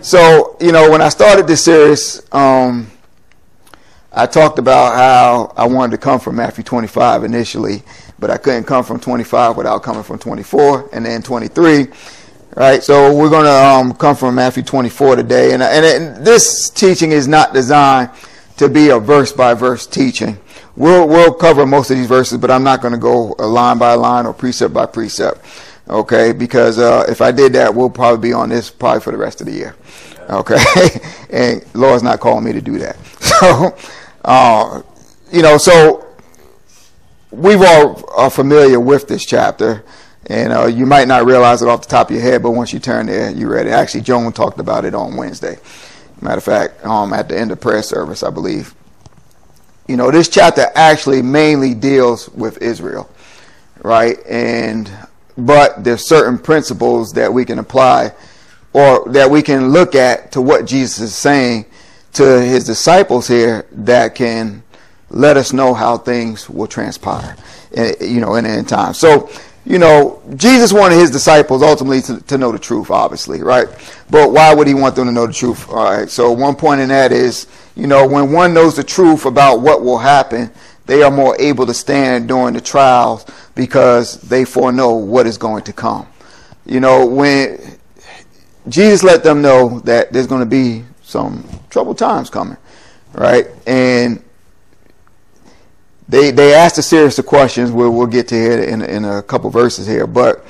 So, when I started this series, I talked about how I wanted to come from Matthew 25 initially, but I couldn't come from 25 without coming from 24 and then 23. Right, so we're going to come from Matthew 24 today, and this teaching is not designed to be a verse-by-verse teaching. We'll cover most of these verses, but I'm not going to go line by line or precept by precept, okay? Because if I did that, we'll probably be on this probably for the rest of the year, okay? And Lord's not calling me to do that. So, so we've all are familiar with this chapter. And you might not realize it off the top of your head, but once you turn there, you read it. Actually, Joan talked about it on Wednesday. Matter of fact, at the end of prayer service, I believe. This chapter actually mainly deals with Israel, right? But there's certain principles that we can apply or that we can look at to what Jesus is saying to his disciples here that can let us know how things will transpire, in the end time. So, Jesus wanted his disciples ultimately to know the truth, obviously, right? But why would he want them to know the truth? All right. So one point in that is, when one knows the truth about what will happen, they are more able to stand during the trials because they foreknow what is going to come. When Jesus let them know that there's going to be some troubled times coming, right? And They asked a series of questions. We'll get to it in a couple verses here. But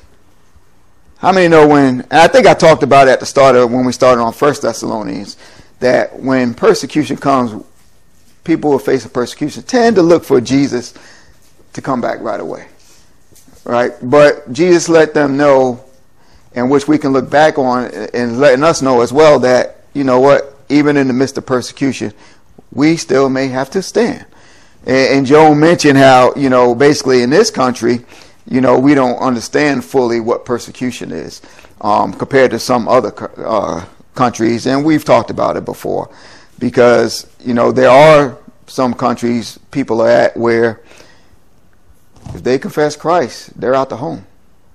how many know and I think I talked about it at the start of when we started on 1 Thessalonians, that when persecution comes, people who are facing persecution tend to look for Jesus to come back right away. Right? But Jesus let them know, and which we can look back on and letting us know as well, that, even in the midst of persecution, we still may have to stand. And Joan mentioned how, basically in this country, we don't understand fully what persecution is compared to some other countries. And we've talked about it before because, there are some countries people are at where if they confess Christ, they're out the home.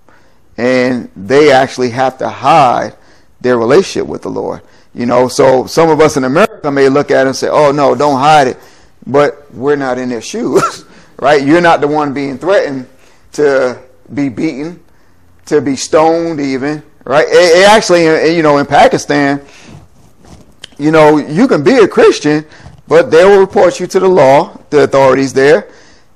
And they actually have to hide their relationship with the Lord. So some of us in America may look at it and say, oh, no, don't hide it. But we're not in their shoes, right? You're not the one being threatened to be beaten, to be stoned even, right? It actually, in Pakistan, you can be a Christian, but they will report you to the law, the authorities there.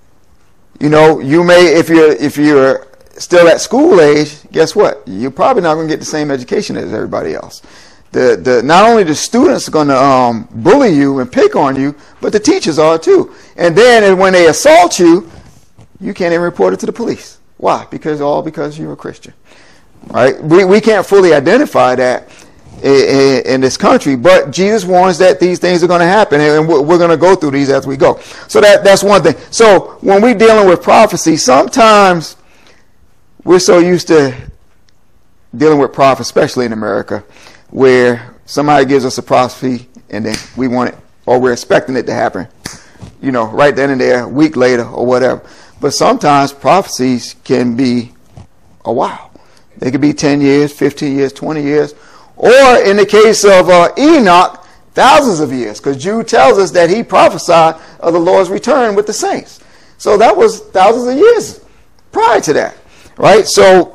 You may, if you're still at school age, guess what? You're probably not going to get the same education as everybody else. Not only the students are going to bully you and pick on you, but the teachers are too. And then when they assault you, you can't even report it to the police. Why? Because you're a Christian, right? We can't fully identify that in this country, but Jesus warns that these things are going to happen, and we're going to go through these as we go. So that's one thing. So when we're dealing with prophecy, sometimes we're so used to dealing with prophecy, especially in America, where somebody gives us a prophecy and then we want it, or we're expecting it to happen, right then and there, a week later or whatever. But sometimes prophecies can be a while. They could be 10 years, 15 years, 20 years, or in the case of Enoch, thousands of years, because Jude tells us that he prophesied of the Lord's return with the saints. So that was thousands of years prior to that, right? So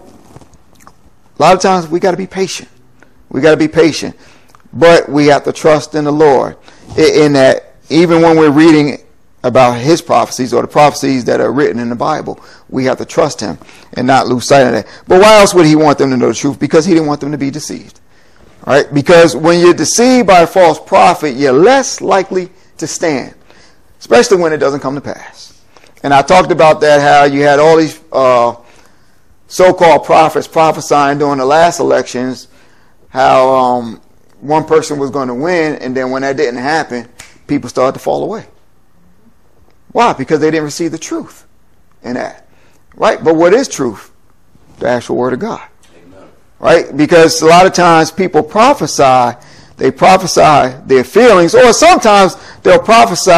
a lot of times we got to be patient. We got to be patient, but we have to trust in the Lord in that even when we're reading about his prophecies or the prophecies that are written in the Bible, we have to trust him and not lose sight of that. But why else would he want them to know the truth? Because he didn't want them to be deceived, right? Because when you're deceived by a false prophet, you're less likely to stand, especially when it doesn't come to pass. And I talked about that, how you had all these so-called prophets prophesying during the last elections, how one person was going to win, and then when that didn't happen, people started to fall away. Why? Because they didn't receive the truth in that. Right? But what is truth? The actual word of God. Amen. Right? Because a lot of times people prophesy, they prophesy their feelings, or sometimes they'll prophesy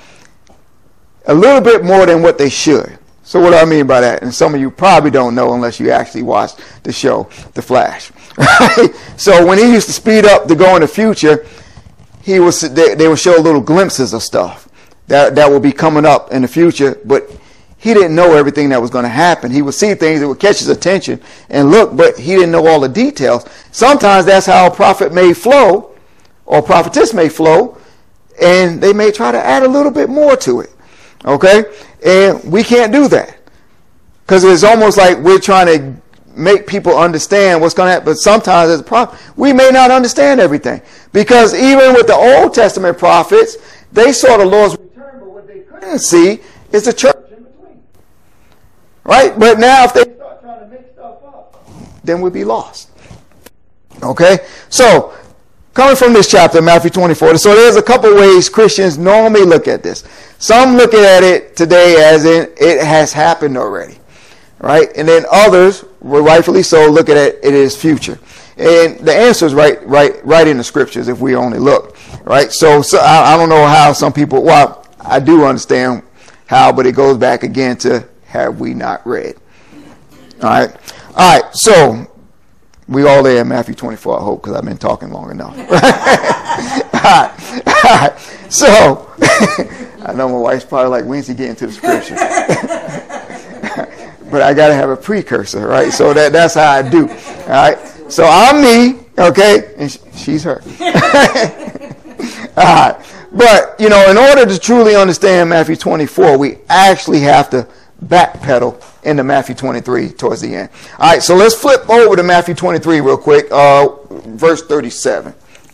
a little bit more than what they should. So what do I mean by that? And some of you probably don't know unless you actually watch the show, The Flash. Right? So when he used to speed up to go in the future, they would show little glimpses of stuff that will be coming up in the future, but he didn't know everything that was going to happen. He would see things that would catch his attention and look, but he didn't know all the details. Sometimes that's how a prophet may flow, or prophetess may flow, and they may try to add a little bit more to it. Okay? And we can't do that, because it's almost like we're trying to make people understand what's going to happen. But sometimes as a prophet, we may not understand everything, because even with the Old Testament prophets, they saw the Lord's return, but what they couldn't see is the church in between. Right? But now if they start trying to make stuff up, then we'll be lost. Okay? So, coming from this chapter, Matthew 24, so there's a couple ways Christians normally look at this. Some look at it today as in it has happened already. Right? And then others, rightfully so, look at it as future. And the answer is right in the scriptures if we only look. Right? So I don't know how some people, well, I do understand how, but it goes back again to have we not read. All right? All right, so we all there in Matthew 24, I hope, because I've been talking long enough. All right. So, I know my wife's probably like, when's he getting to the scripture? But I got to have a precursor, right? So that's how I do. All right. So I'm me, okay, and she's her. All right. But, in order to truly understand Matthew 24, we actually have to backpedal into Matthew 23 towards the end. All right. So let's flip over to Matthew 23 real quick, verse 37.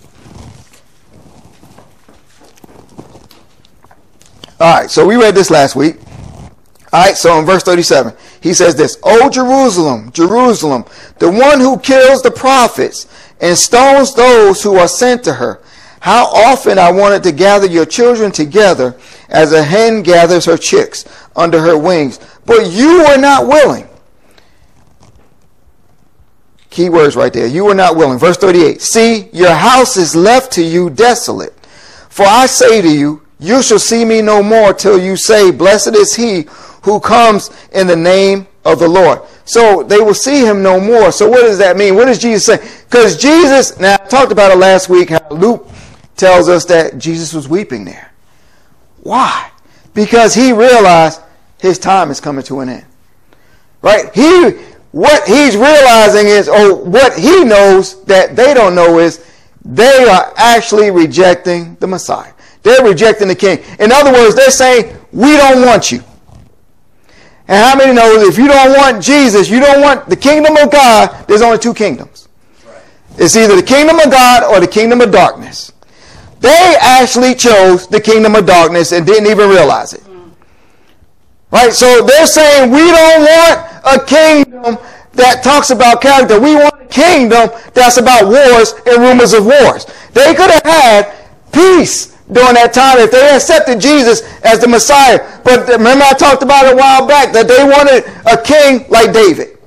All right. So we read this last week. All right, so in verse 37, he says this, "O Jerusalem, Jerusalem, the one who kills the prophets and stones those who are sent to her. How often I wanted to gather your children together as a hen gathers her chicks under her wings, but you were not willing." Key words right there. You were not willing. Verse 38, "See, your house is left to you desolate. For I say to you, you shall see me no more till you say, blessed is he who comes in the name of the Lord." So they will see him no more. So what does that mean? What does Jesus say? Because Jesus, now I talked about it last week, how Luke tells us that Jesus was weeping there. Why? Because he realized his time is coming to an end. Right? What he's realizing is, what he knows that they don't know is, they are actually rejecting the Messiah. They're rejecting the king. In other words, they're saying, we don't want you. And how many know if you don't want Jesus, you don't want the kingdom of God, there's only two kingdoms. Right. It's either the kingdom of God or the kingdom of darkness. They actually chose the kingdom of darkness and didn't even realize it. Right? So they're saying we don't want a kingdom that talks about character. We want a kingdom that's about wars and rumors of wars. They could have had peace during that time if they accepted Jesus as the Messiah. But remember, I talked about it a while back that they wanted a king like David.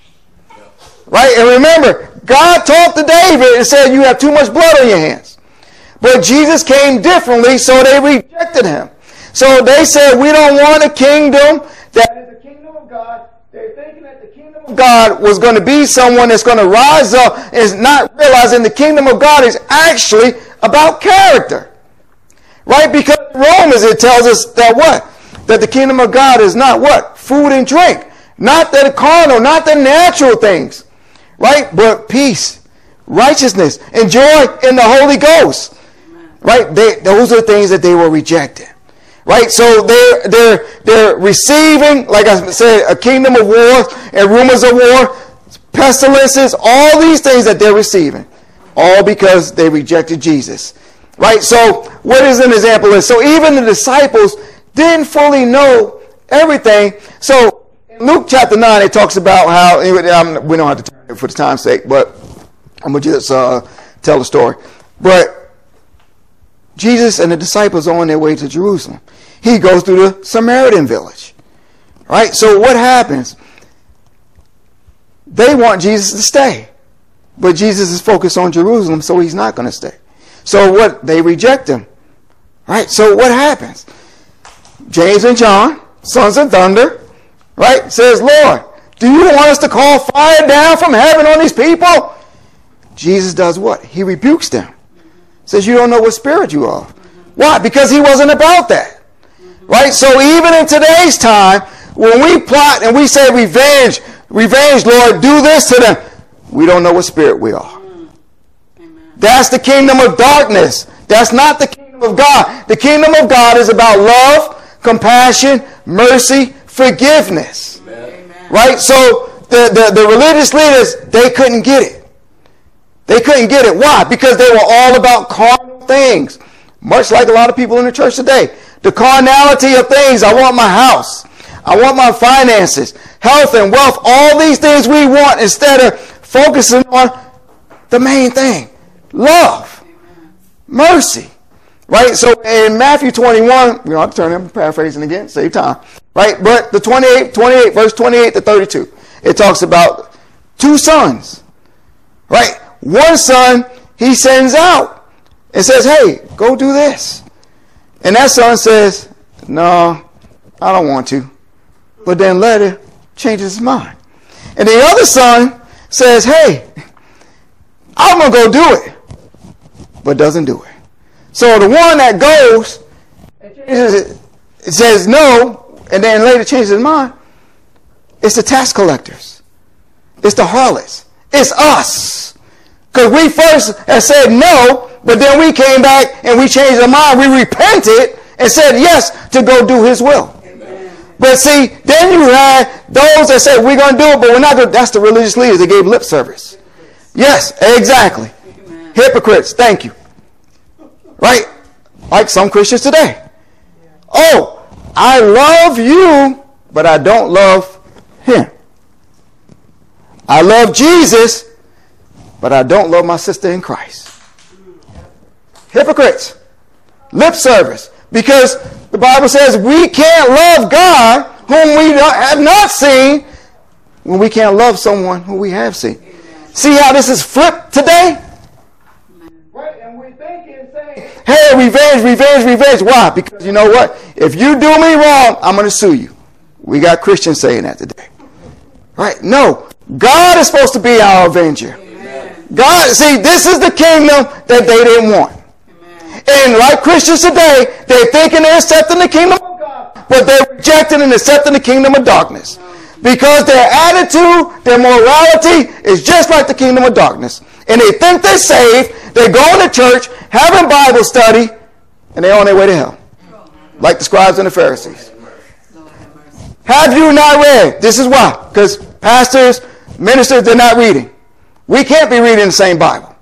Right? And remember, God talked to David and said, you have too much blood on your hands. But Jesus came differently, so they rejected him. So they said, we don't want a kingdom that is the kingdom of God. They're thinking that the kingdom of God was going to be someone that's going to rise up, and is not realizing the kingdom of God is actually about character. Right? Because in Romans it tells us that what? That the kingdom of God is not what? Food and drink. Not the carnal, not the natural things. Right? But peace, righteousness, and joy in the Holy Ghost. Right? Those are the things that they were rejecting. Right? So they're receiving, like I said, a kingdom of war and rumors of war, pestilences, all these things that they're receiving. All because they rejected Jesus. Right? So what is an example is, so even the disciples didn't fully know everything. So in Luke chapter 9, it talks about how, we don't have to turn it for the time's sake, but I'm going to just tell the story. But Jesus and the disciples are on their way to Jerusalem. He goes through the Samaritan village. Right? So what happens? They want Jesus to stay. But Jesus is focused on Jerusalem, so he's not going to stay. So what? They reject him. Right? So what happens? James and John, sons of thunder, right, says, Lord, do you want us to call fire down from heaven on these people? Jesus does what? He rebukes them. Says, you don't know what spirit you are. Why? Because he wasn't about that. Right? So even in today's time, when we plot and we say revenge, Lord, do this to them, we don't know what spirit we are. That's the kingdom of darkness. That's not the kingdom of God. The kingdom of God is about love, compassion, mercy, forgiveness. Amen. Right? So the religious leaders, they couldn't get it. They couldn't get it. Why? Because they were all about carnal things. Much like a lot of people in the church today. The carnality of things. I want my house. I want my finances, health and wealth, all these things we want instead of focusing on the main thing. Love. Mercy. Right? So in Matthew 21, you know, I'll turn them, paraphrasing again, save time. Right? But the 28, verse 28 to 32, it talks about two sons. Right? One son, he sends out and says, hey, go do this. And that son says, no, I don't want to. But then later changes his mind. And the other son says, hey, I'm going to go do it. But doesn't do it. So the one that goes, it says no, and then later changes his mind, it's the tax collectors. It's the harlots. It's us. Because we first had said no, but then we came back and we changed our mind. We repented and said yes to go do his will. Amen. But see, then you had those that said we're going to do it, but we're not going to. That's the religious leaders that gave lip service. Yes, exactly. Amen. Hypocrites, thank you. Right? Like some Christians today. Oh, I love you, but I don't love him. I love Jesus, but I don't love my sister in Christ. Hypocrites. Lip service. Because the Bible says we can't love God whom we have not seen when we can't love someone who we have seen. See how this is flipped today? Right? And we think it's saying, hey, revenge. Why? Because you know what? If you do me wrong, I'm going to sue you. We got Christians saying that today. Right? No. God is supposed to be our avenger. Amen. God, see, this is the kingdom that they didn't want. Amen. And like Christians today, they're thinking they're accepting the kingdom of God, but they're rejecting and accepting the kingdom of darkness. Because their attitude, their morality is just like the kingdom of darkness. And they think they're saved, they're going to church, having Bible study, and they're on their way to hell. Like the scribes and the Pharisees. Have you not read? This is why. Because pastors, ministers, they're not reading. We can't be reading the same Bible.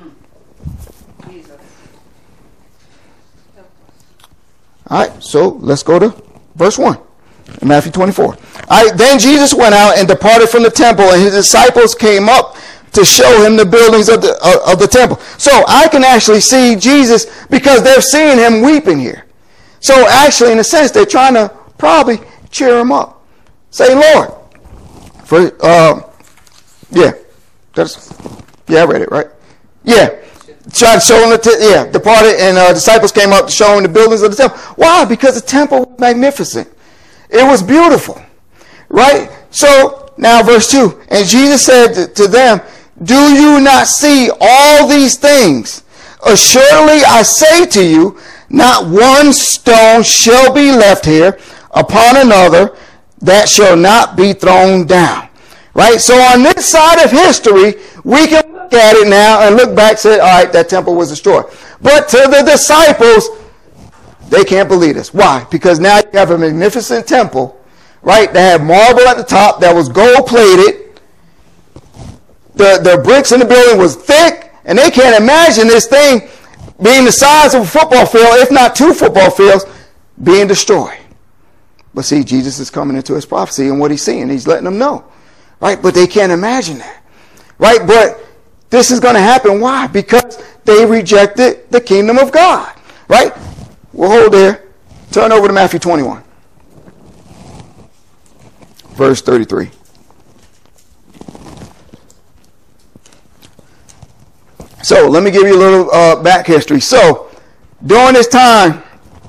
All right, so let's go to verse 1 in Matthew 24. All right, then Jesus went out and departed from the temple, and his disciples came up to show him the buildings of the temple. So I can actually see Jesus because they're seeing him weeping here. So actually, in a sense, they're trying to probably cheer him up. Say, Lord. I read it, right? Yeah. Tried to show him departed, and disciples came up to show him the buildings of the temple. Why? Because the temple was magnificent. It was beautiful. Right? So, now verse 2. And Jesus said to them, do you not see all these things? Assuredly I say to you, not one stone shall be left here upon another that shall not be thrown down. Right? So on this side of history, we can look at it now and look back and say, all right, that temple was destroyed. But to the disciples, they can't believe this. Why? Because now you have a magnificent temple, right, that had marble at the top, that was gold plated. The bricks in the building was thick, and they can't imagine this thing being the size of a football field, if not 2 football fields, being destroyed. But see, Jesus is coming into his prophecy and what he's seeing. He's letting them know. Right? But they can't imagine that. Right? But this is going to happen. Why? Because they rejected the kingdom of God. Right? We'll hold there. Turn over to Matthew 21. Verse 33. So, let me give you a little back history. So, during this time,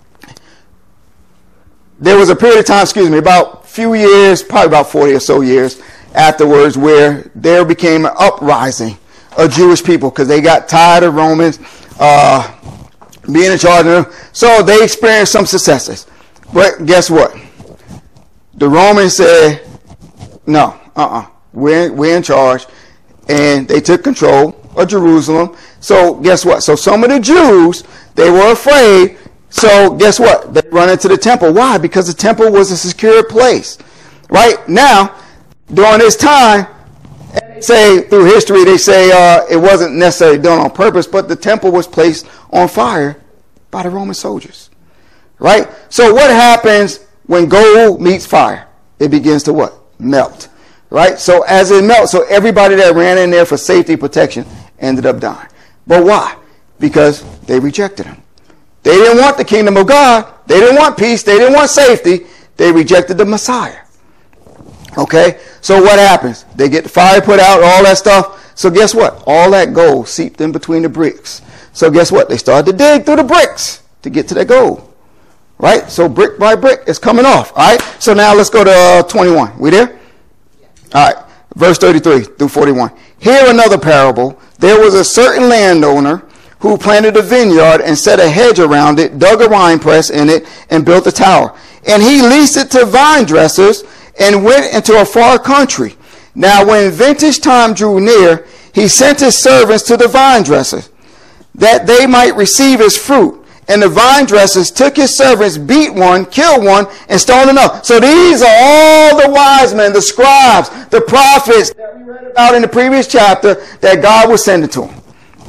there was a period of time, about a few years, probably about 40 or so years afterwards, where there became an uprising of Jewish people because they got tired of Romans being in charge of them. So they experienced some successes. But guess what? The Romans said, no, we're in charge. And they took control of Jerusalem. So guess what? So some of the Jews, they were afraid. So guess what? They run into the temple. Why? Because the temple was a secure place. Right? Now, during this time, say through history, they say it wasn't necessarily done on purpose, but the temple was placed on fire by the Roman soldiers. Right? So what happens when gold meets fire? It begins to what? Melt. Right? So as it melts, so everybody that ran in there for safety protection ended up dying. But why? Because they rejected him. They didn't want the kingdom of God. They didn't want peace. They didn't want safety. They rejected the Messiah. Okay? So what happens? They get the fire put out, all that stuff. So guess what? All that gold seeped in between the bricks. So guess what? They started to dig through the bricks to get to that gold. Right? So brick by brick, it's coming off. All right? So now let's go to 21. We there? All right, verse 33 through 41. Here another parable. There was a certain landowner who planted a vineyard and set a hedge around it, dug a winepress in it, and built a tower. And he leased it to vine dressers and went into a far country. Now when vintage time drew near, he sent his servants to the vine dressers, that they might receive his fruit. And the vine dressers took his servants, beat one, killed one, and stoned another. So these are all the wise men, the scribes, the prophets that we read about in the previous chapter that God was sending to them.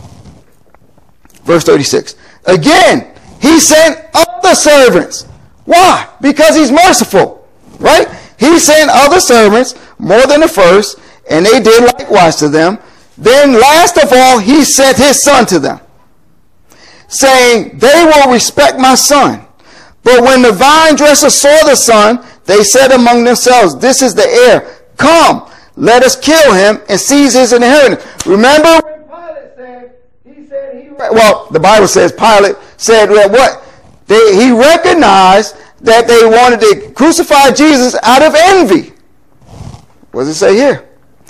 Verse 36. Again, he sent other servants. Why? Because he's merciful. Right? He sent other servants, more than the first, and they did likewise to them. Then last of all, he sent his son to them, saying, they will respect my son. But when the vine dressers saw the son, they said among themselves, this is the heir. Come, let us kill him and seize his inheritance. Remember when Pilate said, the Bible says Pilate said that what? He recognized that they wanted to crucify Jesus out of envy. What does it say here?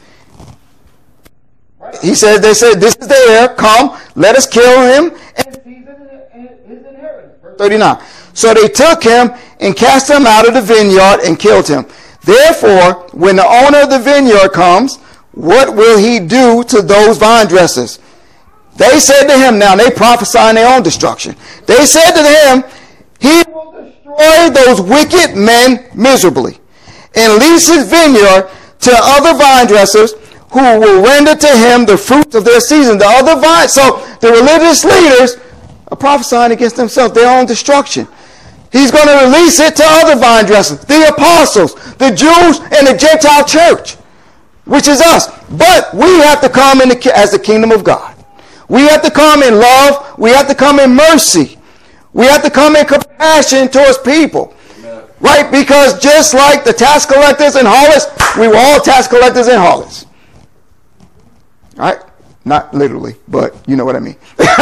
They said, this is the heir. Come, let us kill him and seize his inheritance. Verse 39. So they took him and cast him out of the vineyard and killed him. Therefore, when the owner of the vineyard comes, what will he do to those vine dressers? They said to him, now they prophesying their own destruction. They said to him, he will destroy those wicked men miserably and lease his vineyard to other vine dressers who will render to him the fruits of their season. The other vine. So the religious leaders are prophesying against themselves, their own destruction. He's going to release it to other vine dressers, the apostles, the Jews, and the Gentile church, which is us. But we have to come in as the kingdom of God. We have to come in love. We have to come in mercy. We have to come in compassion towards people. Amen. Right? Because just like the tax collectors and harlots, we were all tax collectors and harlots. Right? Not literally, but you know what I mean.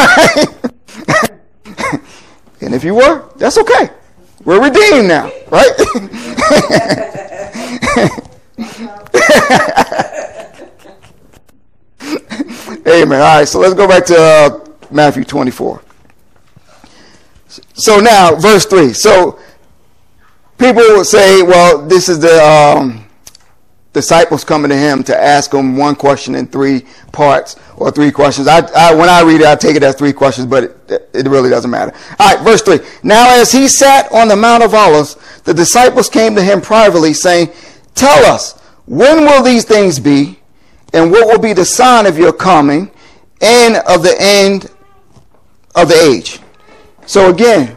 And if you were, that's okay. We're redeemed now, right? Amen. All right, so let's go back to Matthew 24. So now, verse 3. So people will say, well, this is the disciples coming to him to ask him one question in 3 parts or 3 questions. When I read it, I take it as 3 questions, but it really doesn't matter. All right, verse 3. Now as he sat on the Mount of Olives, the disciples came to him privately, saying, tell us, when will these things be? And what will be the sign of your coming and of the end of the age? So again,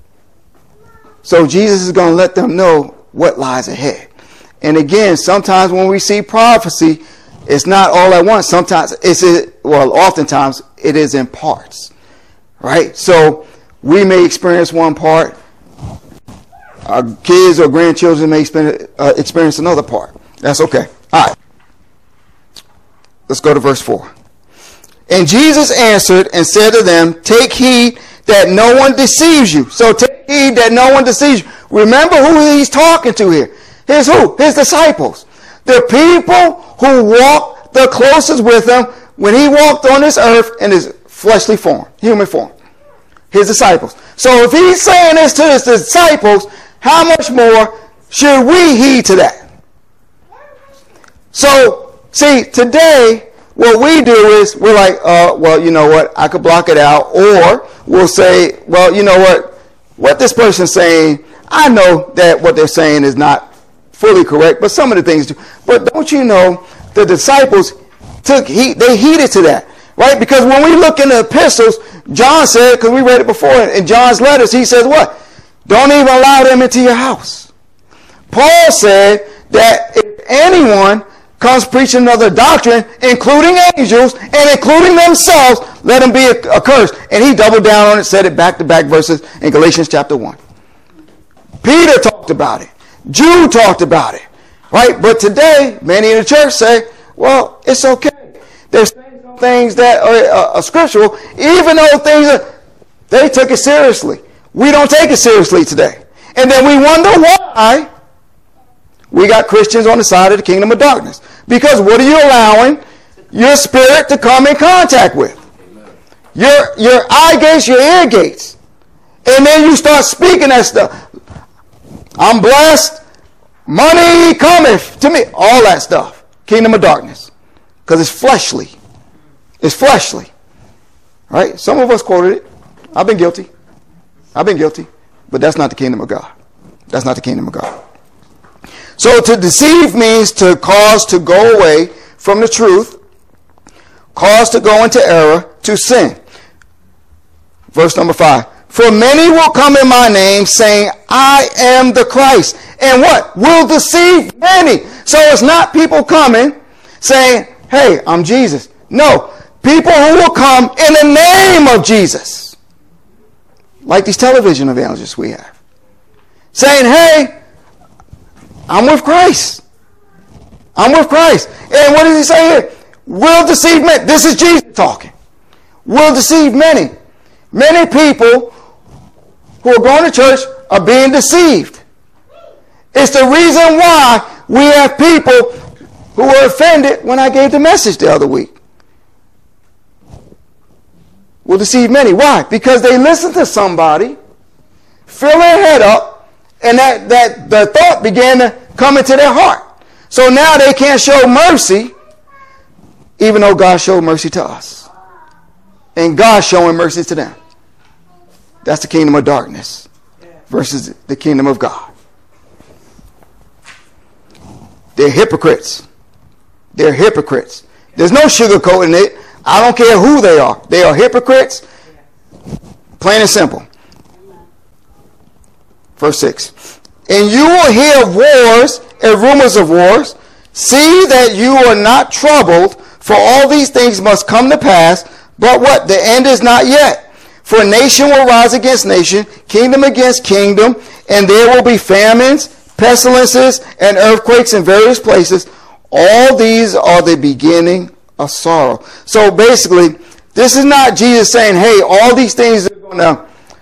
so Jesus is going to let them know what lies ahead. And again, sometimes when we see prophecy, it's not all at once. Sometimes oftentimes it is in parts, right? So we may experience one part. Our kids or grandchildren may experience another part. That's okay. All right. Let's go to verse 4. And Jesus answered and said to them, take heed that no one deceives you. So take heed that no one deceives you. Remember who he's talking to here. His who? His disciples. The people who walk the closest with him, when he walked on this earth in his fleshly form, human form, his disciples. So if he's saying this to his disciples, how much more should we heed to that? So, see, today, what we do is we're like, well, you know what, I could block it out. Or we'll say, well, you know what this person's saying, I know that what they're saying is not fully correct, but some of the things do. But don't you know, the disciples took heed, they heeded to that, right? Because when we look in the epistles, John said, because we read it before in John's letters, he says what? Don't even allow them into your house. Paul said that if anyone comes preaching another doctrine, including angels and including themselves, let them be accursed. And he doubled down on it, said it back-to-back verses in Galatians chapter 1. Peter talked about it. Jude talked about it. Right? But today, many in the church say, well, it's okay. There's things that are scriptural, even though they took it seriously. We don't take it seriously today. And then we wonder why we got Christians on the side of the kingdom of darkness. Because what are you allowing your spirit to come in contact with? Your eye gates, your ear gates. And then you start speaking that stuff. I'm blessed. Money cometh to me. All that stuff. Kingdom of darkness. Because it's fleshly. It's fleshly. Right? Some of us quoted it. I've been guilty. But that's not the kingdom of God. That's not the kingdom of God. So to deceive means to cause to go away from the truth, cause to go into error, to sin. Verse number 5. For many will come in my name saying, I am the Christ. And what? Will deceive many. So it's not people coming saying, hey, I'm Jesus. No. People who will come in the name of Jesus. Like these television evangelists we have. Saying, hey, I'm with Christ. I'm with Christ. And what does he say here? Will deceive many. This is Jesus talking. Will deceive many. Many people who are going to church are being deceived. It's the reason why we have people who were offended when I gave the message the other week. Will deceive many. Why? Because they listen to somebody, fill their head up, and that the thought began to come into their heart. So now they can't show mercy, even though God showed mercy to us. And God showing mercy to them. That's the kingdom of darkness versus the kingdom of God. They're hypocrites. They're hypocrites. There's no sugarcoating it. I don't care who they are. They are hypocrites. Plain and simple. Verse 6. And you will hear of wars and rumors of wars. See that you are not troubled, for all these things must come to pass. But what? The end is not yet. For nation will rise against nation, kingdom against kingdom, and there will be famines, pestilences, and earthquakes in various places. All these are the beginning of sorrow. So basically, this is not Jesus saying, hey, all these things are going to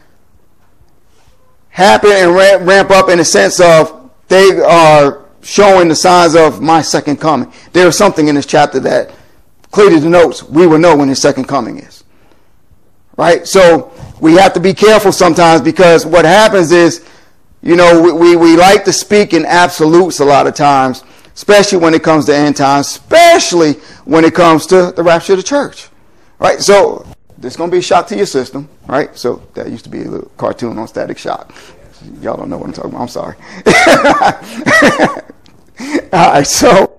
happen and ramp up in the sense of they are showing the signs of my second coming. There is something in this chapter that clearly denotes we will know when his second coming is. Right? So we have to be careful sometimes, because what happens is, you know, we like to speak in absolutes a lot of times, especially when it comes to end times, especially when it comes to the rapture of the church. Right? So this is going to be a shock to your system. Right? So that used to be a little cartoon on Static Shock. Y'all don't know what I'm talking about. I'm sorry. All right. So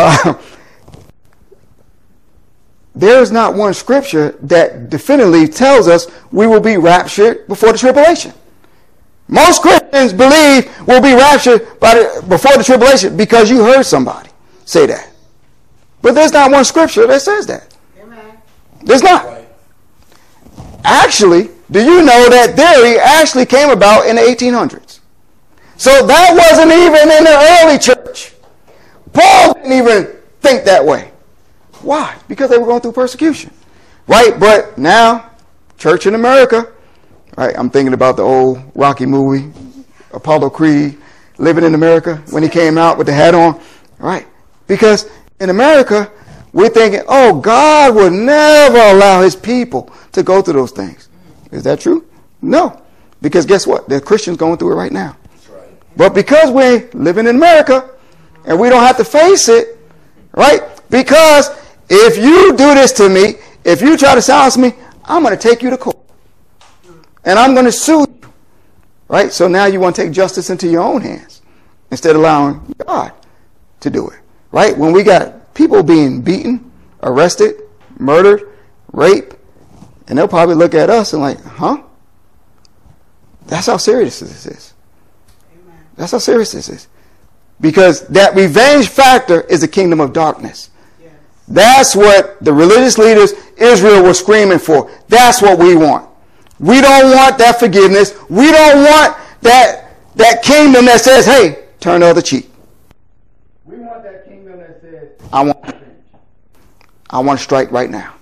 there is not one scripture that definitively tells us we will be raptured before the tribulation. Most Christians believe we'll be raptured before the tribulation because you heard somebody say that. But there's not one scripture that says that. Amen. There's not. Right. Actually, do you know that theory actually came about in the 1800s? So that wasn't even in the early church. Paul didn't even think that way. Why? Because they were going through persecution. Right? But now, church in America, right? I'm thinking about the old Rocky movie, Apollo Creed, Living in America, when he came out with the hat on. Right? Because in America, we're thinking, oh, God would never allow his people to go through those things. Is that true? No. Because guess what? There are Christians going through it right now. That's right. But because we're living in America and we don't have to face it, right? Because if you do this to me, if you try to silence me, I'm going to take you to court. And I'm going to sue you. Right? So now you want to take justice into your own hands instead of allowing God to do it. Right? When we got people being beaten, arrested, murdered, raped, and they'll probably look at us and like, huh? That's how serious this is. Amen. That's how serious this is. Because that revenge factor is the kingdom of darkness. Yes. That's what the religious leaders, Israel, were screaming for. That's what we want. We don't want that forgiveness. We don't want that kingdom that says, hey, turn the other cheek. We want that kingdom that says, I want revenge. I want to strike right now.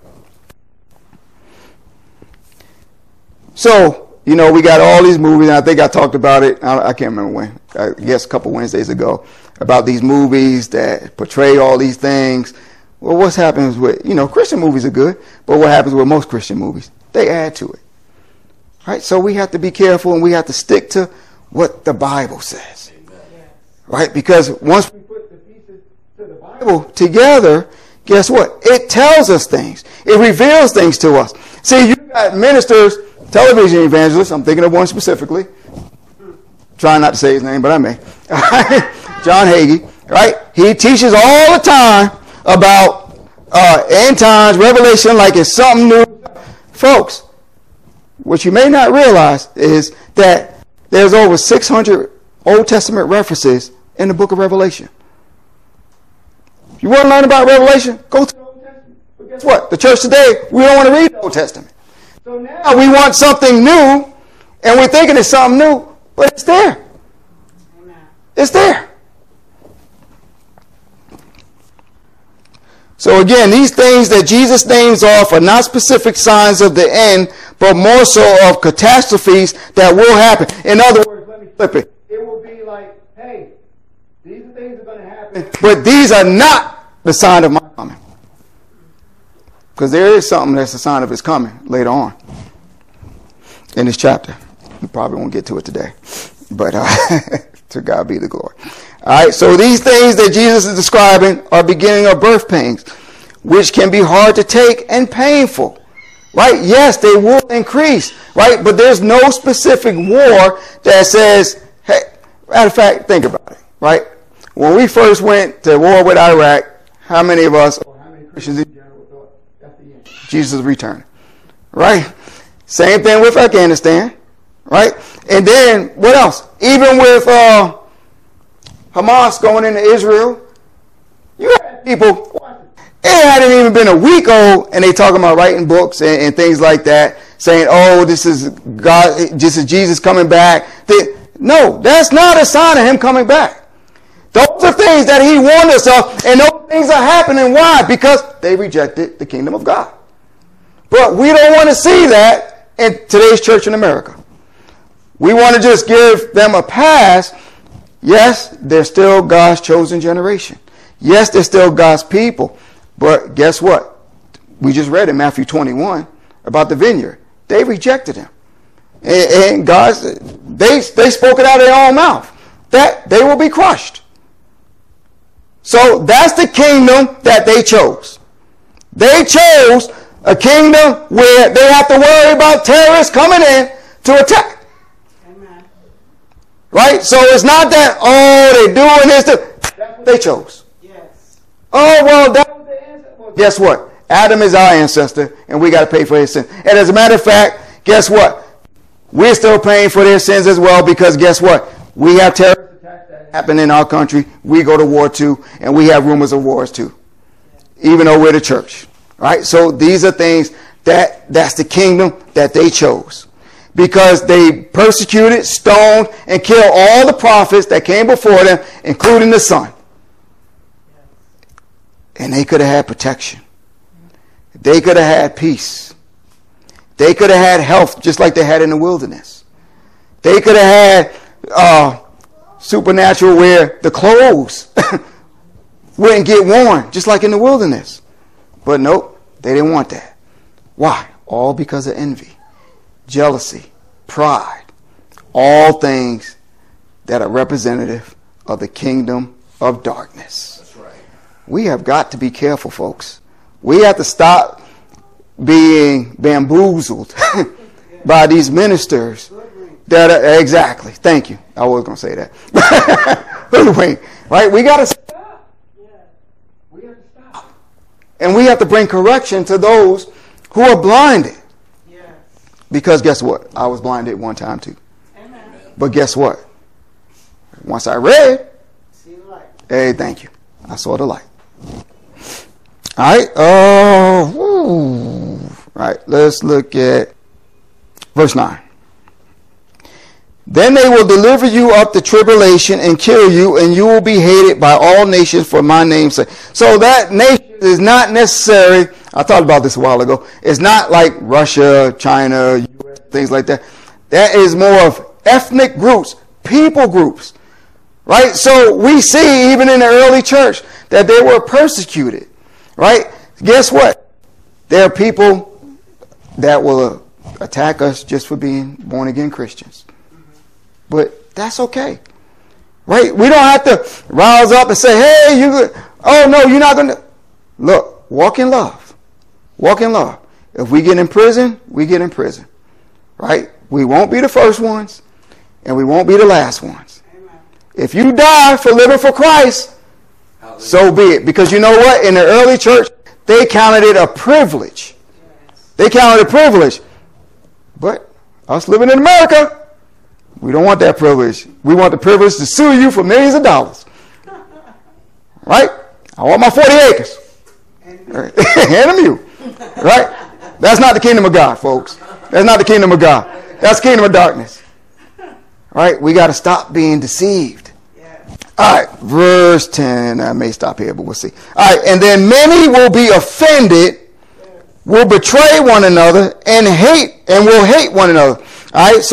So, we got all these movies, and I think I talked about it, I can't remember when, I guess a couple Wednesdays ago, about these movies that portray all these things. Well, what's happens with, Christian movies are good, but what happens with most Christian movies? They add to it. Right? So we have to be careful, and we have to stick to what the Bible says. Amen. Right? Because once we put the pieces to the Bible together, guess what? It tells us things. It reveals things to us. See, you got ministers, television evangelists, I'm thinking of one specifically. Trying not to say his name, but I may. John Hagee, right? He teaches all the time about end times, Revelation, like it's something new. Folks, what you may not realize is that there's over 600 Old Testament references in the book of Revelation. If you want to learn about Revelation, go to the Old Testament. But guess what? The church today, we don't want to read the Old Testament. So now we want something new, and we're thinking it's something new, but it's there. Amen. It's there. So again, these things that Jesus names off are not specific signs of the end, but more so of catastrophes that will happen. In other words, let me flip it. It will be like, hey, these are things that are going to happen, but these are not the sign of my coming. Because there is something that's a sign of his coming later on in this chapter. We probably won't get to it today, but to God be the glory. All right, so these things that Jesus is describing are beginning of birth pains, which can be hard to take and painful. Right? Yes, they will increase. Right? But there's no specific war that says, hey, matter of fact, think about it. Right? When we first went to war with Iraq, how many of us, or how many Christians in general thought that's the end? Jesus' return. Right? Same thing with Afghanistan. Right? And then, what else? Even with Hamas going into Israel, you had people, it hadn't even been a week old, and they talking about writing books and things like that, saying, oh, this is God, this is Jesus coming back. No, that's not a sign of him coming back. Those are things that he warned us of, and those things are happening. Why? Because they rejected the kingdom of God. But we don't want to see that in today's church in America. We want to just give them a pass. Yes, they're still God's chosen generation. Yes, they're still God's people. But guess what? We just read in Matthew 21 about the vineyard. They rejected him. And God, they spoke it out of their own mouth that they will be crushed. So that's the kingdom that they chose. They chose a kingdom where they have to worry about terrorists coming in to attack. Right? So it's not that, oh, they're doing this. That's what they chose. Yes. Oh, well, that was the answer. Well, guess what? Adam is our ancestor, and we got to pay for his sin. And as a matter of fact, guess what? We're still paying for their sins as well, because guess what? We have terrorist attacks that happen in our country. We go to war too, and we have rumors of wars too, even though we're the church. Right? So these are things that's the kingdom that they chose. Because they persecuted, stoned, and killed all the prophets that came before them, including the Son. And they could have had protection. They could have had peace. They could have had health just like they had in the wilderness. They could have had supernatural where the clothes wouldn't get worn, just like in the wilderness. But nope, they didn't want that. Why? All because of envy, jealousy, pride, all things that are representative of the kingdom of darkness. That's right. We have got to be careful, folks. We have to stop being bamboozled by these ministers that are, exactly. Thank you. I was going to say that. Right? We got to stop. We have to stop. And we have to bring correction to those who are blinded. Because guess what? I was blinded one time too. Amen. But guess what? Once I read, see the light. Hey, thank you. I saw the light. All right. Right. Let's look at verse 9. Then they will deliver you up to tribulation and kill you, and you will be hated by all nations for my name's sake. So that nation is not necessary. I thought about this a while ago. It's not like Russia, China, US, things like that. That is more of ethnic groups, people groups. Right? So we see even in the early church that they were persecuted. Right? Guess what? There are people that will attack us just for being born again Christians. But that's okay. Right? We don't have to rouse up and say, hey, you're not going to. Look, walk in love. Walk in love. If we get in prison, we get in prison. Right? We won't be the first ones, and we won't be the last ones. Amen. If you die for living for Christ, hallelujah, so be it. Because you know what? In the early church, they counted it a privilege. Yes. They counted it a privilege. But us living in America, we don't want that privilege. We want the privilege to sue you for millions of dollars. Right? I want my 40 acres. Right? And a mule. Right? That's not the kingdom of God, folks. That's not the kingdom of God. That's the kingdom of darkness. Right? We got to stop being deceived. All right. Verse 10. I may stop here, but we'll see. All right. And then many will be offended, will betray one another, and will hate one another. All right. So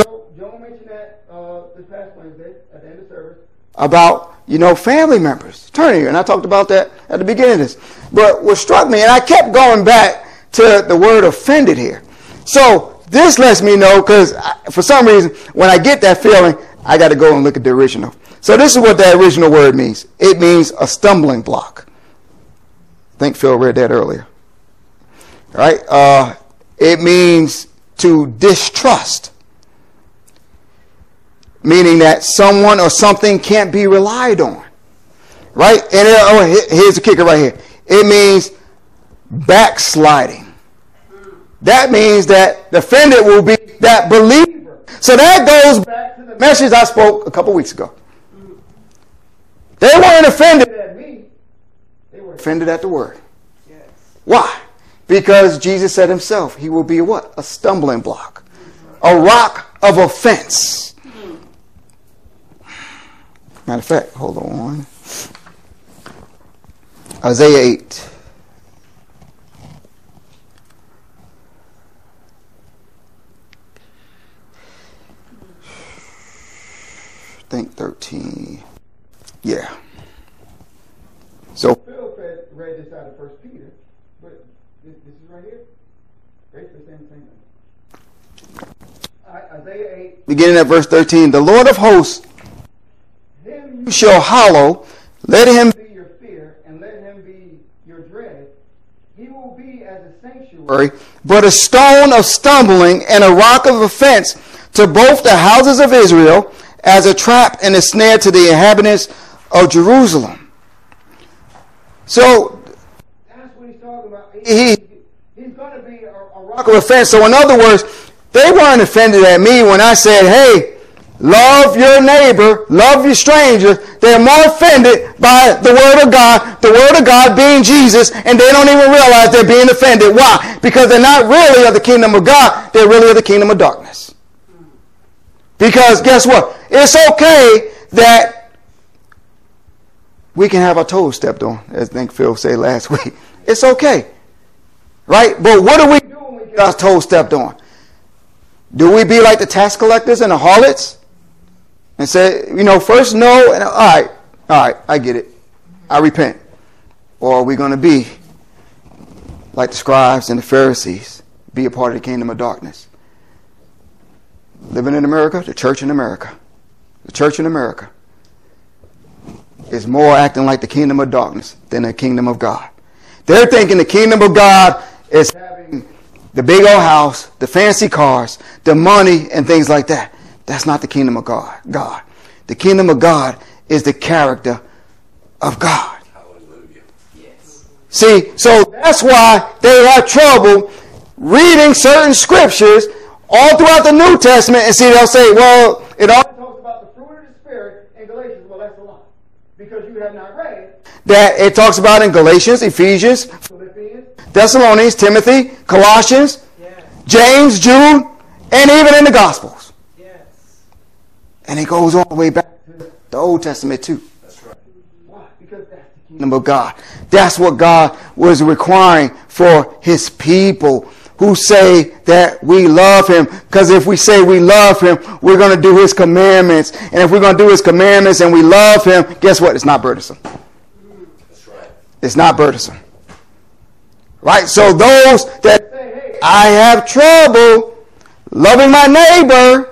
about, family members turning you. And I talked about that at the beginning of this. But what struck me, and I kept going back to the word offended here. So this lets me know, because for some reason, when I get that feeling, I got to go and look at the original. So this is what that original word means. It means a stumbling block. I think Phil read that earlier. All right? It means to distrust. Meaning that someone or something can't be relied on. Right? And here's the kicker right here. It means backsliding. That means that the offended will be that believer. So that goes back to the message I spoke a couple weeks ago. They weren't offended at me. They were offended at the word. Yes. Why? Because Jesus said himself, he will be what? A stumbling block. A rock of offense. Matter of fact, hold on. Isaiah 8. I think 13. Yeah. So Phil read this out of 1 Peter, but this is right here. Great for the same thing. Isaiah 8. Beginning at verse 13. The Lord of hosts, him you shall hallow, let him be your fear, and let him be your dread. He will be as a sanctuary, but a stone of stumbling and a rock of offense to both the houses of Israel, as a trap and a snare to the inhabitants of Jerusalem. So that's what he's talking about. He's going to be a rock of offense. So in other words, they weren't offended at me when I said, hey, love your neighbor, love your stranger. They're more offended by the word of God being Jesus, and they don't even realize they're being offended. Why? Because they're not really of the kingdom of God. They're really of the kingdom of darkness. Because guess what? It's okay that we can have our toes stepped on, as I think Phil said last week. It's okay. Right? But what do we do when we get our toes stepped on? Do we be like the tax collectors and the harlots? And say, first no, and all right, I get it. I repent. Or are we going to be like the scribes and the Pharisees, be a part of the kingdom of darkness? Living in America, the church in America. The church in America is more acting like the kingdom of darkness than the kingdom of God. They're thinking the kingdom of God is having the big old house, the fancy cars, the money, and things like that. That's not the kingdom of God. The kingdom of God is the character of God. Hallelujah. Yes. See, so that's why they have trouble reading certain scriptures all throughout the New Testament, and see, they'll say, well, it all talks about the fruit of the Spirit in Galatians. Well, that's a lie, because you have not read that it talks about in Galatians, Ephesians, Philippians, Thessalonians, Timothy, Colossians, yes, James, Jude, and even in the Gospels. Yes. And it goes all the way back to the Old Testament too. That's right. Why? Because that's the kingdom of God. That's what God was requiring for his people who say that we love him. Because if we say we love him, we're going to do his commandments. And if we're going to do his commandments and we love him, guess what? It's not burdensome. That's right. It's not burdensome. Right? So those that say, hey, I have trouble loving my neighbor,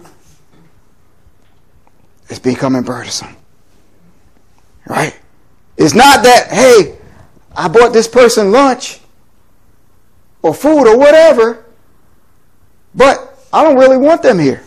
it's becoming burdensome. Right? It's not that, hey, I bought this person lunch or food or whatever, but I don't really want them here.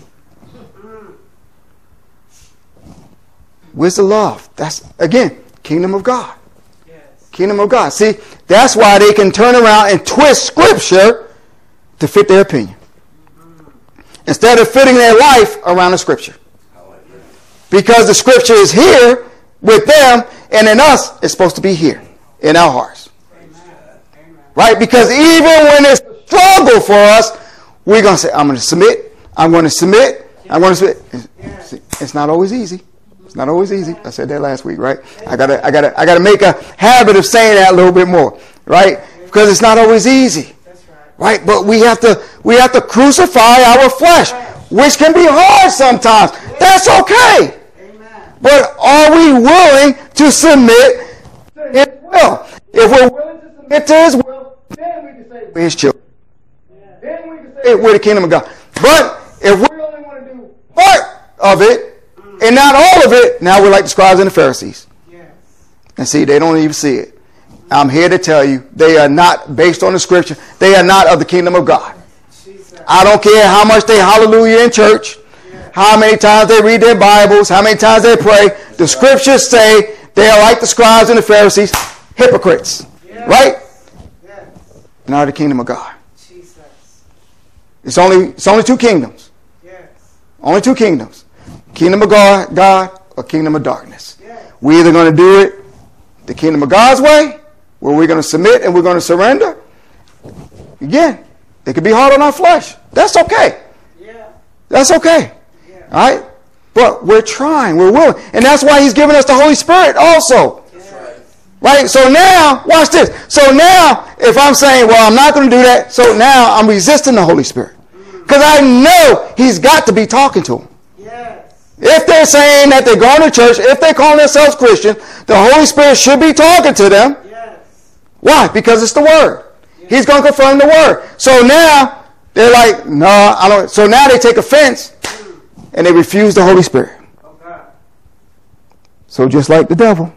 Where's the love? That's, again, kingdom of God. Yes. Kingdom of God. See, that's why they can turn around and twist scripture to fit their opinion, instead of fitting their life around the scripture. Because the scripture is here with them, and in us, it's supposed to be here in our hearts. Right? Because even when it's a struggle for us, we're going to say, I'm going to submit. I'm going to submit. I'm going to submit. It's not always easy. It's not always easy. I said that last week, right? I gotta make a habit of saying that a little bit more, right? Because it's not always easy. Right? But we have to crucify our flesh, which can be hard sometimes. That's okay. But are we willing to submit to his will? If we're willing to submit to his will, then we can say we're his children. Then we can say we're the kingdom of God. But if we only want to do part of it and not all of it, now we're like the scribes and the Pharisees. And see, they don't even see it. I'm here to tell you, they are not based on the scripture. They are not of the kingdom of God. I don't care how much they hallelujah in church, how many times they read their Bibles, how many times they pray. The scriptures say they are like the scribes and the Pharisees, hypocrites. Right? Not the kingdom of God. It's only two kingdoms. Only two kingdoms. Kingdom of God or kingdom of darkness. We're either going to do it the kingdom of God's way, where we're going to submit and we're going to surrender. Again, it could be hard on our flesh. That's okay. That's okay. All right? But we're trying. We're willing. And that's why he's given us the Holy Spirit also. Right? So now, watch this. So now, if I'm saying, well, I'm not going to do that, so now I'm resisting the Holy Spirit. Because I know he's got to be talking to them. If they're saying that they're going to church, if they call themselves Christian, the Holy Spirit should be talking to them. Why? Because it's the Word. He's going to confirm the Word. So now, they're like, no, I don't. So now they take offense and they refuse the Holy Spirit. So just like the devil,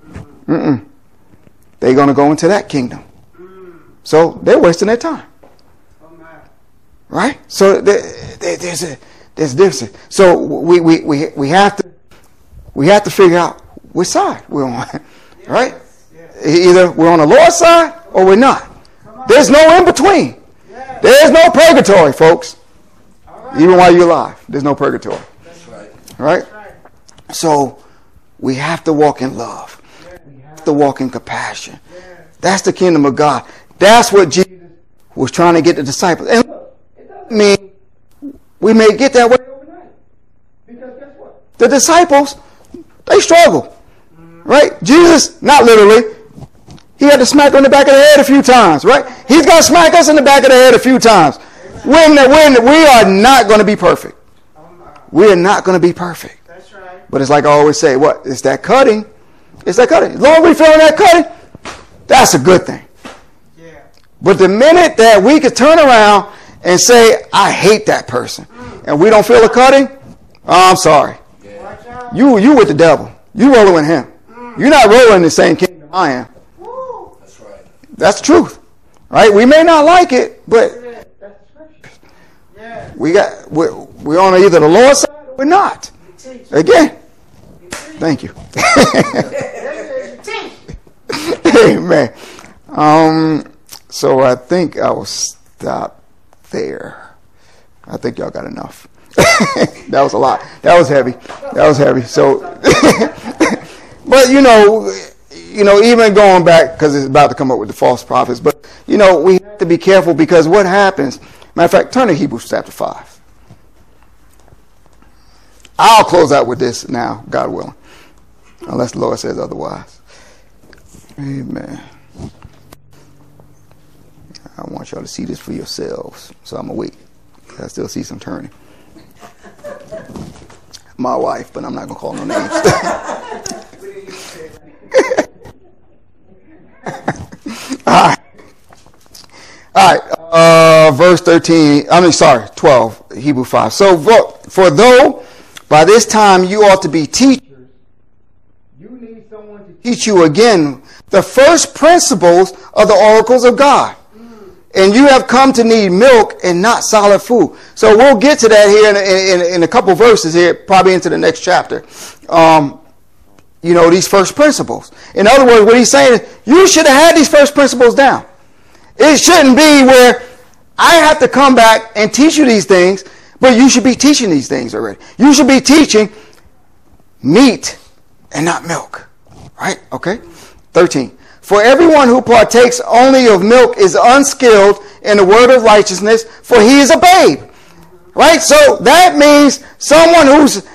they're going to go into that kingdom. So they're wasting their time. Right? So there's a difference. So we have to figure out which side we're on. Right? Either we're on the Lord's side or we're not. There's no in between. There's no purgatory, folks. Even while you're alive, there's no purgatory. Right? So we have to walk in love. We have to walk in compassion. That's the kingdom of God. That's what Jesus was trying to get the disciples. And look, it doesn't mean we may get that way overnight. Because guess what? The disciples, they struggle. Right? Jesus, not literally, he had to smack on the back of the head a few times. Right? He's going to smack us in the back of the head a few times. When we are not going to be perfect. We are not going to be perfect. But it's like I always say, what? It's that cutting. It's that cutting. As long as we feeling that cutting, That's a good thing. But the minute that we could turn around and say, I hate that person, and we don't feel a cutting, oh, I'm sorry. Yeah. You with the devil. You rolling with him. You're not rolling in the same kingdom I am. That's right. That's the truth. Right? We may not like it, but we're on either the Lord's side or we're not. Again. Thank you. Amen. So I think I will stop there. I think y'all got enough. That was a lot. That was heavy. So, but even going back, because it's about to come up with the false prophets, but we have to be careful, because what happens, matter of fact, turn to Hebrews chapter 5. I'll close out with this now, God willing, unless the Lord says otherwise. Amen. I want y'all to see this for yourselves, so I'm going to wait. I still see some turning. My wife, but I'm not going to call no names. All right. Verse 12, Hebrew 5. So, for though by this time you ought to be teachers, you need someone to teach you again the first principles of the oracles of God. And you have come to need milk and not solid food. So we'll get to that here in a couple verses here, probably into the next chapter. These first principles. In other words, what he's saying is, you should have had these first principles down. It shouldn't be where I have to come back and teach you these things, but you should be teaching these things already. You should be teaching meat and not milk. Right? Okay? 13. For everyone who partakes only of milk is unskilled in the word of righteousness, for he is a babe. Right? So that means someone who's,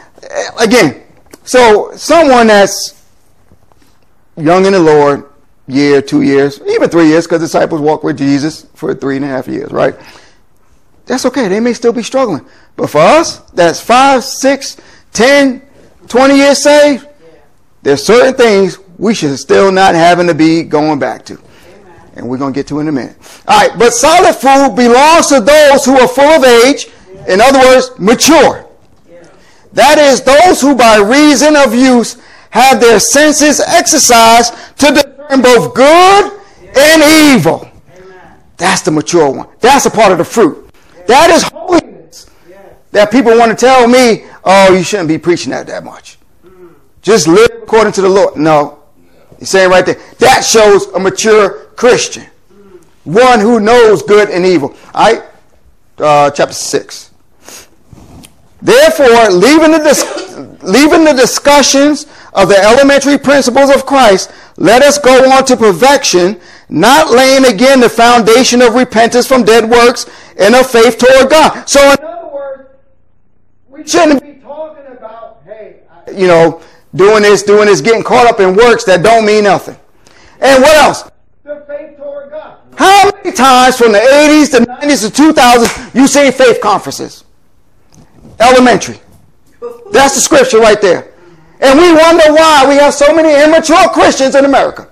someone that's young in the Lord, year, 2 years, even 3 years, because disciples walked with Jesus for 3.5 years, right? That's okay. They may still be struggling. But for us, that's 5, 6, 10, 20 years saved, there's certain things we should still not having to be going back to. Amen. And we're going to get to in a minute. All right, but solid food belongs to those who are full of age. In other words, mature. That is, those who by reason of use have their senses exercised to discern both good and evil. Amen. That's the mature one. That's a part of the fruit. That is holiness. That people want to tell me, oh, you shouldn't be preaching that much. Just live according to the Lord. No. He's saying right there, that shows a mature Christian. One who knows good and evil. All right? Chapter 6. Therefore, leaving the discussions of the elementary principles of Christ, let us go on to perfection, not laying again the foundation of repentance from dead works and of faith toward God. So in other words, we shouldn't be talking about, hey, doing this, getting caught up in works that don't mean nothing. And what else? The faith toward God. How many times from the 80s to 90s to 2000s you see faith conferences? Elementary. That's the scripture right there. And we wonder why we have so many immature Christians in America.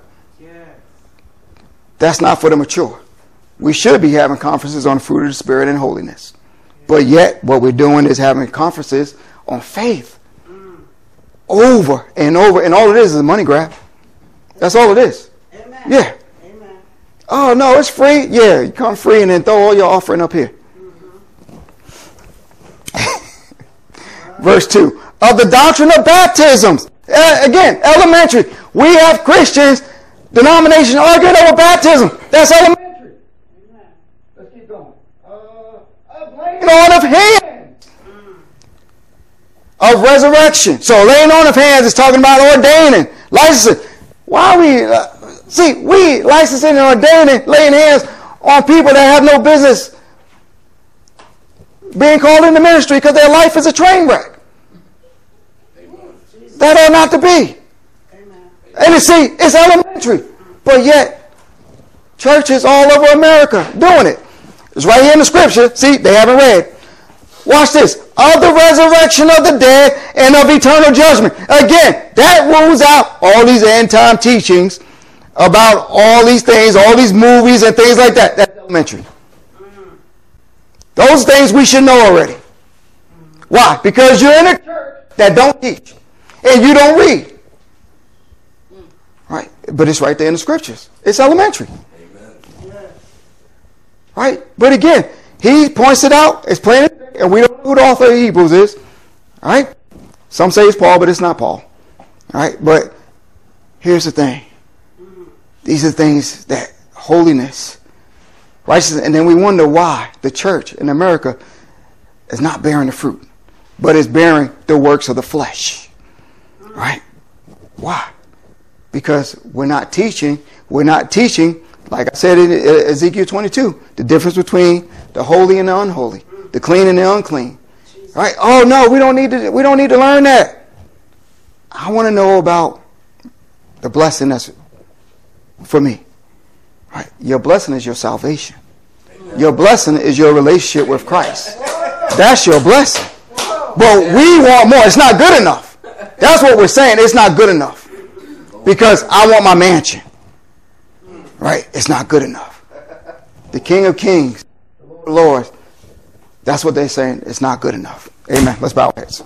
That's not for the mature. We should be having conferences on the fruit of the Spirit and holiness. But yet, what we're doing is having conferences on faith. Over and over. And all it is a money grab. That's all it is. Amen. Yeah. Amen. Oh, no, it's free. Yeah, you come free and then throw all your offering up here. Verse 2. Of the doctrine of baptisms. Again, elementary. We have Christians, denomination arguing over baptism. That's elementary. Amen. Let's keep going. Of laying on of hands. Of resurrection. So laying on of hands is talking about ordaining, licensing. Why are we, we licensing and ordaining, laying hands on people that have no business being called into ministry because their life is a train wreck. That ought not to be. Amen. And you see, it's elementary. But yet, churches all over America doing it. It's right here in the scripture. See, they haven't read. Watch this. Of the resurrection of the dead and of eternal judgment. Again, that rules out all these end time teachings about all these things, all these movies and things like that. That's elementary. Those things we should know already. Why? Because you're in a church that don't teach and you don't read. Right? But it's right there in the scriptures. It's elementary. Amen. Right? But again, he points it out. It's plain, and we don't know who the author of Hebrews is. All right? Some say it's Paul, but it's not Paul. All right? But here's the thing. These are things that holiness, righteousness, and then we wonder why the church in America is not bearing the fruit, but is bearing the works of the flesh. Right? Why? Because we're not teaching, like I said in Ezekiel 22, the difference between the holy and the unholy, the clean and the unclean. Right? Oh no, we don't need to learn that. I want to know about the blessing that's for me. Right? Your blessing is your salvation. Your blessing is your relationship with Christ. That's your blessing. But we want more. It's not good enough. That's what we're saying. It's not good enough. Because I want my mansion. Right? It's not good enough. The King of Kings, the Lord, that's what they're saying. It's not good enough. Amen. Let's bow our heads.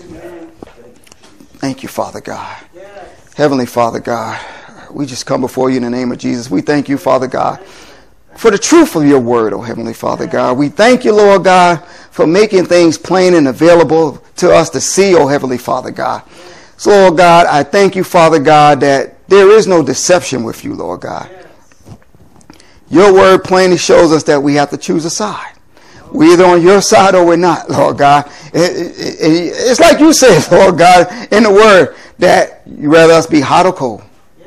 Thank you, Father God. Heavenly Father God, we just come before you in the name of Jesus. We thank you, Father God, for the truth of your word, oh Heavenly Father God. We thank you, Lord God, for making things plain and available to us to see, oh Heavenly Father God. So, Lord God, I thank you, Father God, that there is no deception with you, Lord God. Your word plainly shows us that we have to choose a side. We're either on your side or we're not, Lord God. It's like you said, Lord God, in the word, that you rather us be hot or cold.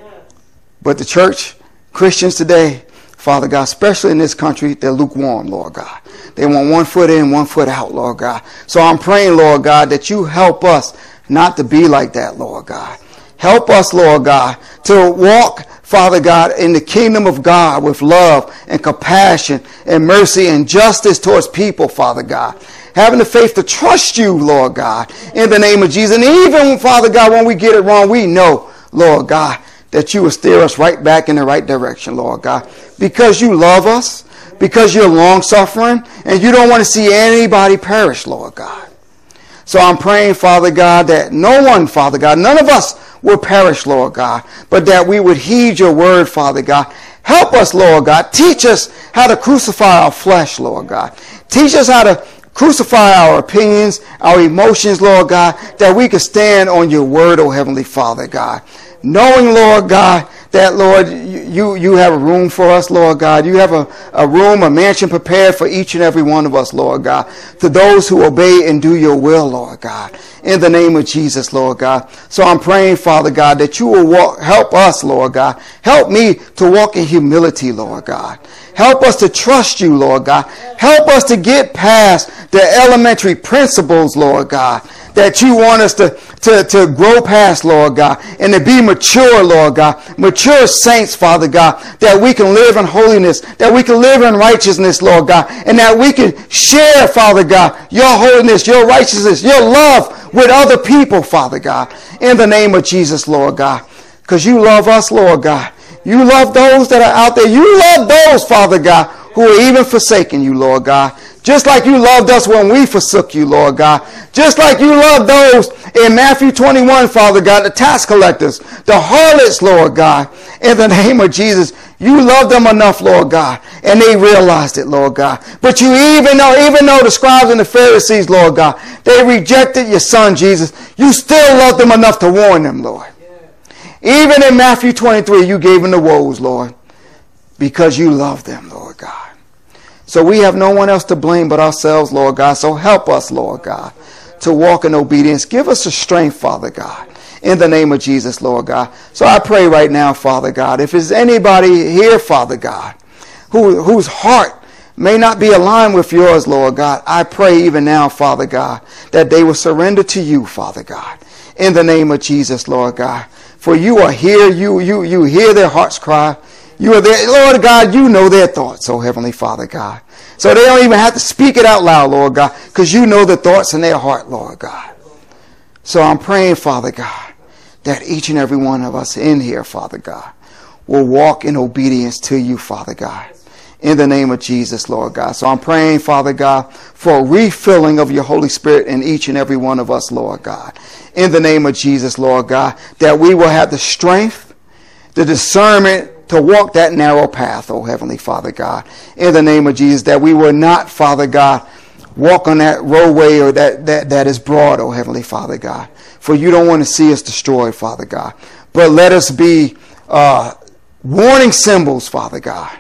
But the church, Christians today, Father God, especially in this country, they're lukewarm, Lord God. They want 1 foot in, 1 foot out, Lord God. So I'm praying, Lord God, that you help us not to be like that, Lord God. Help us, Lord God, to walk, Father God, in the kingdom of God with love and compassion and mercy and justice towards people, Father God. Having the faith to trust you, Lord God, in the name of Jesus. And even, Father God, when we get it wrong, we know, Lord God, that you will steer us right back in the right direction, Lord God. Because you love us, because you're long-suffering, and you don't want to see anybody perish, Lord God. So I'm praying, Father God, that no one, Father God, none of us will perish, Lord God, but that we would heed your word, Father God. Help us, Lord God. Teach us how to crucify our flesh, Lord God. Teach us how to crucify our opinions, our emotions, Lord God, that we can stand on your word, oh Heavenly Father God. Knowing, Lord God, that, Lord, you have a room for us, Lord God. You have a room, a mansion prepared for each and every one of us, Lord God. To those who obey and do your will, Lord God. In the name of Jesus, Lord God. So I'm praying, Father God, that you will help us, Lord God. Help me to walk in humility, Lord God. Help us to trust you, Lord God. Help us to get past the elementary principles, Lord God, that you want us to grow past, Lord God, and to be mature, Lord God. Mature saints, Father God, that we can live in holiness, that we can live in righteousness, Lord God, and that we can share, Father God, your holiness, your righteousness, your love with other people, Father God, in the name of Jesus, Lord God, because you love us, Lord God. You love those that are out there. You love those, Father God, who are even forsaking you, Lord God. Just like you loved us when we forsook you, Lord God. Just like you loved those in Matthew 21, Father God, the tax collectors, the harlots, Lord God. In the name of Jesus, you loved them enough, Lord God, and they realized it, Lord God. But you even though the scribes and the Pharisees, Lord God, they rejected your son, Jesus, you still loved them enough to warn them, Lord. Even in Matthew 23, you gave them the woes, Lord, because you love them, Lord God. So we have no one else to blame but ourselves, Lord God. So help us, Lord God, to walk in obedience. Give us the strength, Father God, in the name of Jesus, Lord God. So I pray right now, Father God, if there's anybody here, Father God, whose heart may not be aligned with yours, Lord God, I pray even now, Father God, that they will surrender to you, Father God, in the name of Jesus, Lord God. For you are here. You hear their hearts cry. You are there. Lord God, you know their thoughts, oh Heavenly Father God. So they don't even have to speak it out loud, Lord God, because you know the thoughts in their heart, Lord God. So I'm praying, Father God, that each and every one of us in here, Father God, will walk in obedience to you, Father God. In the name of Jesus, Lord God. So I'm praying, Father God, for a refilling of your Holy Spirit in each and every one of us, Lord God. In the name of Jesus, Lord God, that we will have the strength, the discernment to walk that narrow path, oh Heavenly Father God. In the name of Jesus, that we will not, Father God, walk on that roadway or that is broad, oh Heavenly Father God. For you don't want to see us destroyed, Father God. But let us be warning symbols, Father God,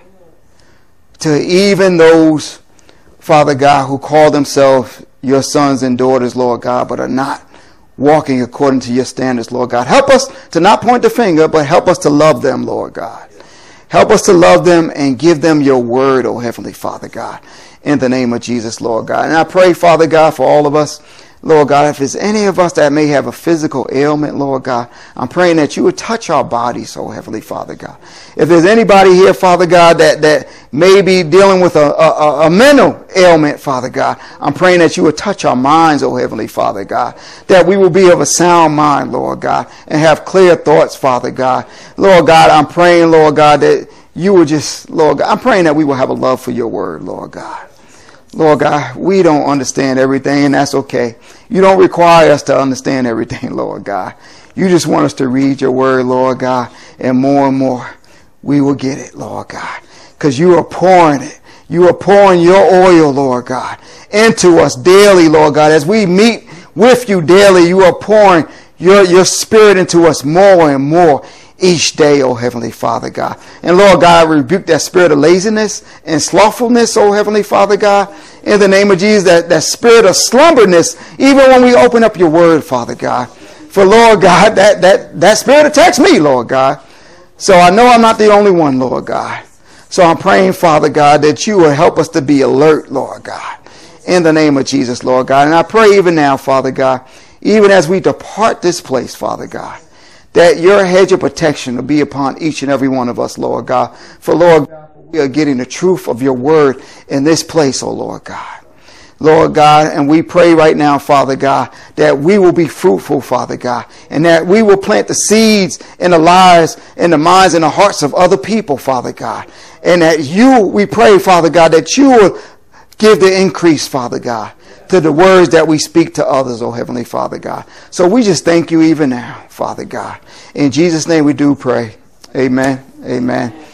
to even those, Father God, who call themselves your sons and daughters, Lord God, but are not walking according to your standards, Lord God. Help us to not point the finger, but help us to love them, Lord God. Help us to love them and give them your word, oh Heavenly Father God, in the name of Jesus, Lord God. And I pray, Father God, for all of us, Lord God, if there's any of us that may have a physical ailment, Lord God, I'm praying that you would touch our bodies, oh Heavenly Father God. If there's anybody here, Father God, that may be dealing with a mental ailment, Father God, I'm praying that you would touch our minds, oh Heavenly Father God, that we will be of a sound mind, Lord God, and have clear thoughts, Father God. Lord God, I'm praying, Lord God, that you will just, Lord God, I'm praying that we will have a love for your word, Lord God. Lord God, we don't understand everything, and that's okay. You don't require us to understand everything, Lord God. You just want us to read your word, Lord God, and more we will get it, Lord God, because you are pouring it. You are pouring your oil, Lord God, into us daily, Lord God. As we meet with you daily, you are pouring your spirit into us more and more each day, oh Heavenly Father God. And Lord God, I rebuke that spirit of laziness and slothfulness, oh Heavenly Father God. In the name of Jesus, that spirit of slumberness, even when we open up your word, Father God. For Lord God, that spirit attacks me, Lord God. So I know I'm not the only one, Lord God. So I'm praying, Father God, that you will help us to be alert, Lord God. In the name of Jesus, Lord God. And I pray even now, Father God, even as we depart this place, Father God, that your hedge of protection will be upon each and every one of us, Lord God. For Lord God, we are getting the truth of your word in this place, oh Lord God. Lord God, and we pray right now, Father God, that we will be fruitful, Father God, and that we will plant the seeds in the lives, in the minds, and the hearts of other people, Father God. And that we pray, Father God, that you will give the increase, Father God, to the words that we speak to others, oh Heavenly Father God. So we just thank you even now, Father God. In Jesus' name we do pray. Amen. Amen.